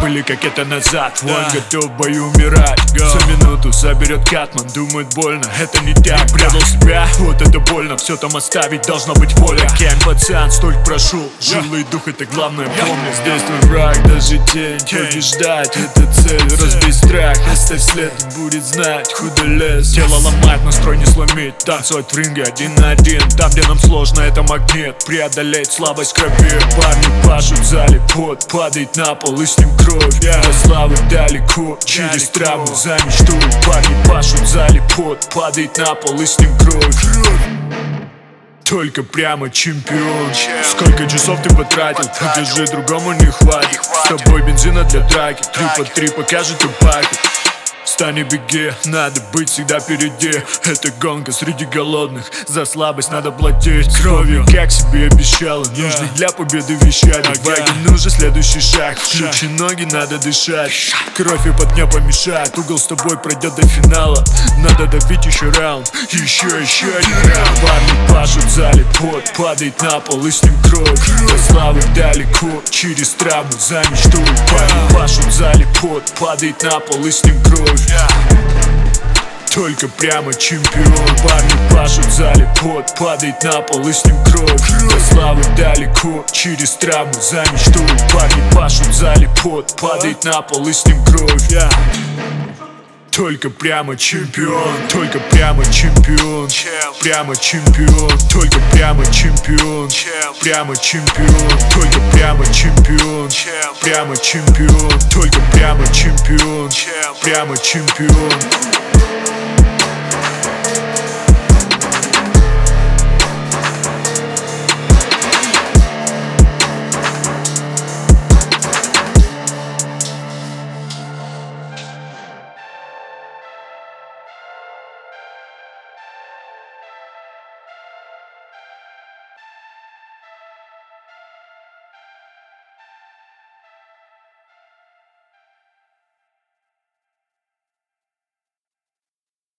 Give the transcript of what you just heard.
были как это назад. Вон готов в бою умирать. За минуту заберет Катман, думает больно, это не так. Предал себя, вот это больно. Все там оставить, должна быть воля. Кем пацан, столько прошел. Жилый дух, это главное, помни. Здесь твой враг, даже тень. Побеждать, это цель. Разбей страх, оставь след, будет знать, куда лез. Тело ломать, настрой не сломить. Танцевать в ринге один на один. Там, где нам сложно, это магнит. Преодолеть слабость крови. Парни пашут в зале, пот падает на пол, и с ним кровь. До славы далеко, через травму за мечту. Парни пашут в зале, пот падает на пол, и с ним кровь. Только прямо чемпион. Сколько часов ты потратил, даже другому не хватит. С тобой бензина для драки, 3 по 3 покажет и пакет. Встань и беги, надо быть всегда впереди. Это гонка среди голодных, за слабость надо платить кровью, как себе обещала. Нужно для победы вещать. Давай, нужен следующий шаг. Включи ноги, надо дышать. Кровь и под не помешает. Угол с тобой пройдет до финала. Надо добить еще раунд, еще один раунд. Парни пашут в зале, пот падает на пол, и с ним кровь. До славы далеко, через травму за мечту. Парни пашут в зале, пот падает на пол, и с ним кровь. Только прямо чемпион. Парни пашут в зале, пот падает на пол, и с ним кровь. До славы далеко, через травму за мечту. Парни пашут в зале, пот падает на пол, и с ним кровь. Только прямо чемпион. Только прямо чемпион. Прямо чемпион. Только прямо чемпион. Прямо чемпион. Только прямо чемпион. Прямо чемпион. Только прямо чемпион. Прямо чемпион.